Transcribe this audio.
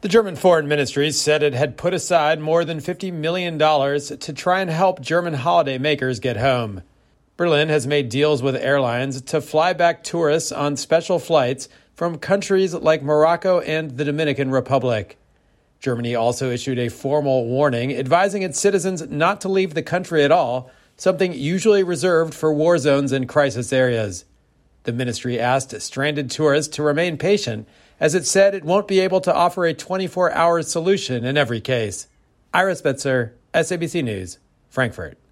The German Foreign Ministry said it had put aside more than $50 million to try and help German holiday makers get home. Berlin has made deals with airlines to fly back tourists on special flights from countries like Morocco and the Dominican Republic. Germany also issued a formal warning advising its citizens not to leave the country at all, something usually reserved for war zones and crisis areas. The ministry asked stranded tourists to remain patient, as it said it won't be able to offer a 24-hour solution in every case. Ira Spitzer, SABC News, Frankfurt.